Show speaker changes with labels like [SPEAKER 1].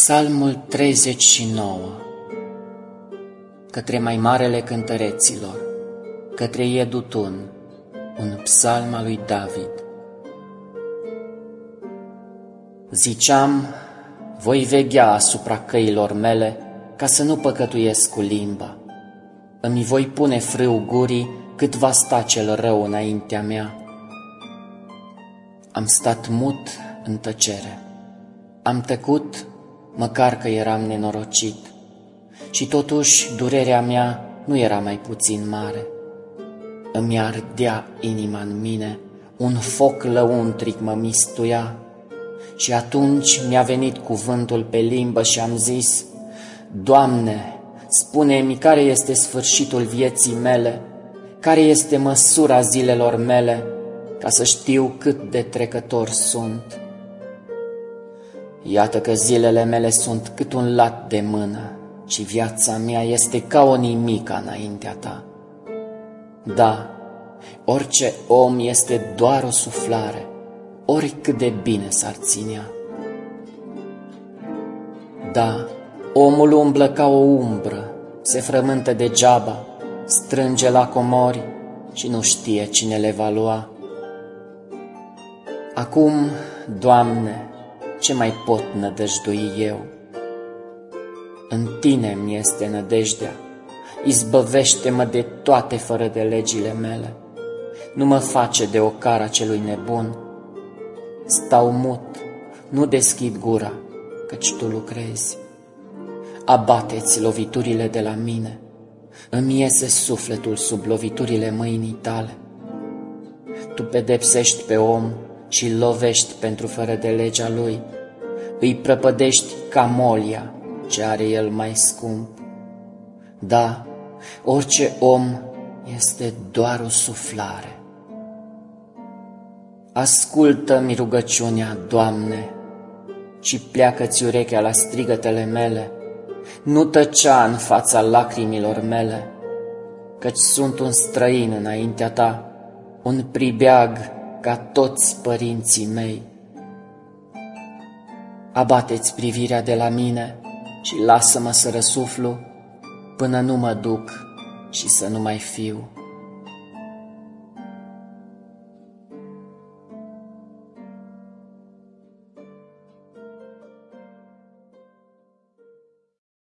[SPEAKER 1] Psalmul 39. Către mai marele cântăreților, către Iedutun, un psalm al lui David. Ziceam, voi veghea asupra căilor mele, ca să nu păcătuiesc cu limba. Îmi voi pune frâu gurii, cât va sta cel rău înaintea mea. Am stat mut în tăcere, am tăcut, măcar că eram nenorocit, și totuși durerea mea nu era mai puțin mare. Îmi ardea inima în mine, un foc lăuntric mă mistuia, și atunci mi-a venit cuvântul pe limbă și am zis, Doamne, spune-mi care este sfârșitul vieții mele, care este măsura zilelor mele, ca să știu cât de trecător sunt. Iată că zilele mele sunt cât un lat de mână, și viața mea este ca o nimica înaintea ta. Da, orice om este doar o suflare, oricât de bine s-ar ținea. Da, omul umblă ca o umbră, se frământă degeaba, strânge la comori și nu știe cine le va lua. Acum, Doamne, ce mai pot nădăjdui eu? În Tine mi este nădejdea, izbăvește-mă de toate fără de legile mele, nu mă face de ocara celui nebun. Stau mut, nu deschid gura, căci Tu lucrezi. Abate-ți loviturile de la mine, îmi iese sufletul sub loviturile mâinii Tale. Tu pedepsești pe om și îl lovești pentru fără de legea lui, îi prăpădești ca molia ce are el mai scump. Da, orice om este doar o suflare. Ascultă-mi rugăciunea, Doamne, și pleacă-ți urechea la strigătele mele, nu tăcea în fața lacrimilor mele, căci sunt un străin înaintea Ta, un pribeag ca toți părinții mei. Abate-ți privirea de la mine și lasă-mă să răsuflu până nu mă duc și să nu mai fiu.